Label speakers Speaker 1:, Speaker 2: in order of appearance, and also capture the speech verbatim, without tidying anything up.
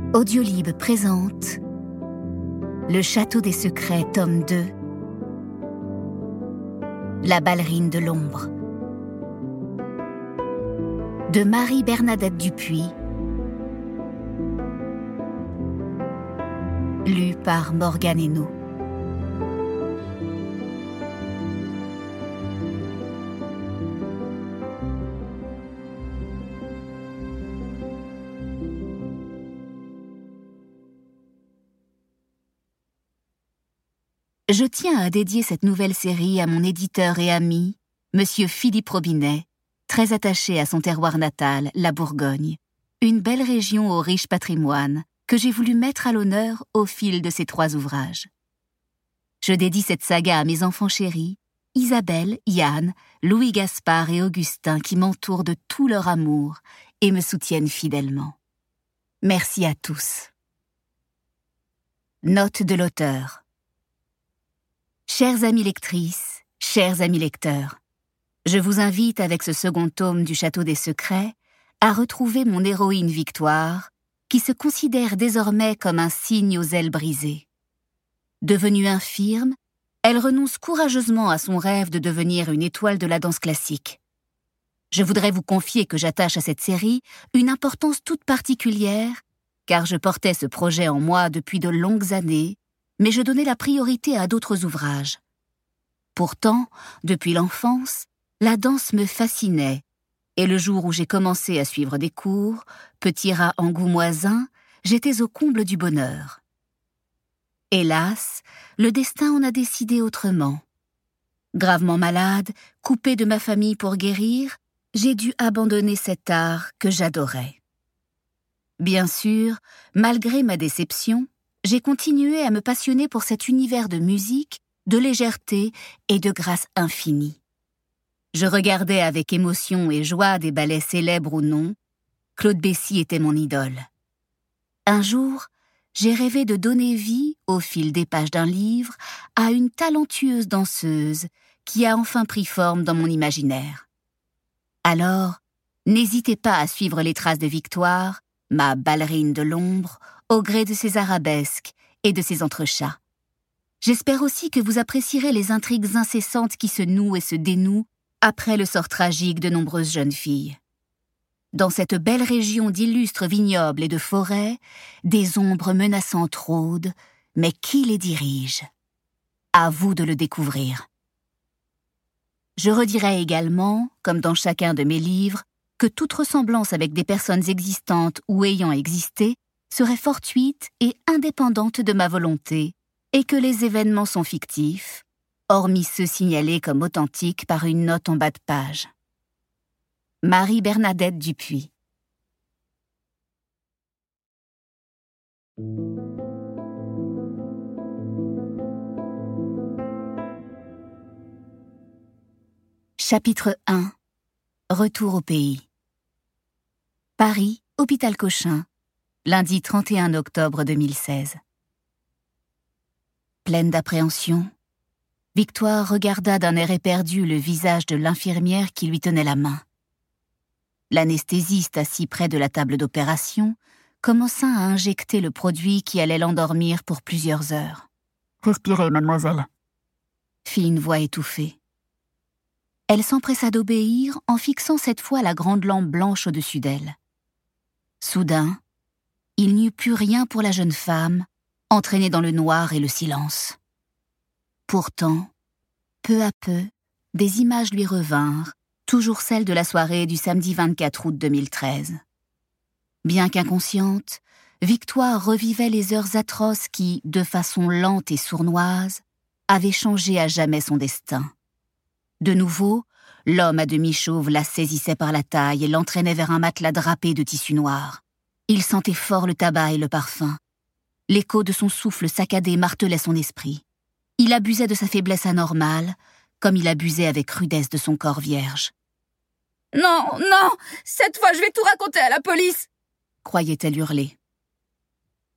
Speaker 1: Audiolib présente Le Château des Secrets, tome deux. La ballerine de l'ombre. De Marie-Bernadette Dupuis. Lu par Morgane Hénault. Je tiens à dédier cette nouvelle série à mon éditeur et ami, Monsieur Philippe Robinet, très attaché à son terroir natal, la Bourgogne, une belle région au riche patrimoine que j'ai voulu mettre à l'honneur au fil de ces trois ouvrages. Je dédie cette saga à mes enfants chéris, Isabelle, Yann, Louis-Gaspard et Augustin qui m'entourent de tout leur amour et me soutiennent fidèlement. Merci à tous. Note de l'auteur. Chères amies lectrices, chers amis lecteurs, je vous invite avec ce second tome du Château des Secrets à retrouver mon héroïne Victoire, qui se considère désormais comme un cygne aux ailes brisées. Devenue infirme, elle renonce courageusement à son rêve de devenir une étoile de la danse classique. Je voudrais vous confier que j'attache à cette série une importance toute particulière, car je portais ce projet en moi depuis de longues années, mais je donnais la priorité à d'autres ouvrages. Pourtant, depuis l'enfance, la danse me fascinait, et le jour où j'ai commencé à suivre des cours, petit rat angoumoisin, j'étais au comble du bonheur. Hélas, le destin en a décidé autrement. Gravement malade, coupé de ma famille pour guérir, j'ai dû abandonner cet art que j'adorais. Bien sûr, malgré ma déception, j'ai continué à me passionner pour cet univers de musique, de légèreté et de grâce infinie. Je regardais avec émotion et joie des ballets célèbres ou non. Claude Bessy était mon idole. Un jour, j'ai rêvé de donner vie, au fil des pages d'un livre, à une talentueuse danseuse qui a enfin pris forme dans mon imaginaire. Alors, n'hésitez pas à suivre les traces de Victoire, ma ballerine de l'ombre, au gré de ses arabesques et de ses entrechats. J'espère aussi que vous apprécierez les intrigues incessantes qui se nouent et se dénouent après le sort tragique de nombreuses jeunes filles. Dans cette belle région d'illustres vignobles et de forêts, des ombres menaçantes rôdent, mais qui les dirige? À vous de le découvrir. Je redirai également, comme dans chacun de mes livres, que toute ressemblance avec des personnes existantes ou ayant existé serait fortuite et indépendante de ma volonté, et que les événements sont fictifs, hormis ceux signalés comme authentiques par une note en bas de page. Marie-Bernadette Dupuis. Chapitre un. Retour au pays. Paris, Hôpital Cochin, lundi trente et un octobre deux mille seize. Pleine d'appréhension, Victoire regarda d'un air éperdu le visage de l'infirmière qui lui tenait la main. L'anesthésiste assis près de la table d'opération commença à injecter le produit qui allait l'endormir pour plusieurs heures.
Speaker 2: « Respirez, mademoiselle »
Speaker 1: fit une voix étouffée. Elle s'empressa d'obéir en fixant cette fois la grande lampe blanche au-dessus d'elle. Soudain, il n'y eut plus rien pour la jeune femme, entraînée dans le noir et le silence. Pourtant, peu à peu, des images lui revinrent, toujours celles de la soirée du samedi vingt-quatre août deux mille treize. Bien qu'inconsciente, Victoire revivait les heures atroces qui, de façon lente et sournoise, avaient changé à jamais son destin. De nouveau, l'homme à demi chauve la saisissait par la taille et l'entraînait vers un matelas drapé de tissu noir. Il sentait fort le tabac et le parfum. L'écho de son souffle saccadé martelait son esprit. Il abusait de sa faiblesse anormale, comme il abusait avec rudesse de son corps vierge.
Speaker 3: « Non, non, cette fois je vais tout raconter à la police !»
Speaker 1: croyait-elle hurler.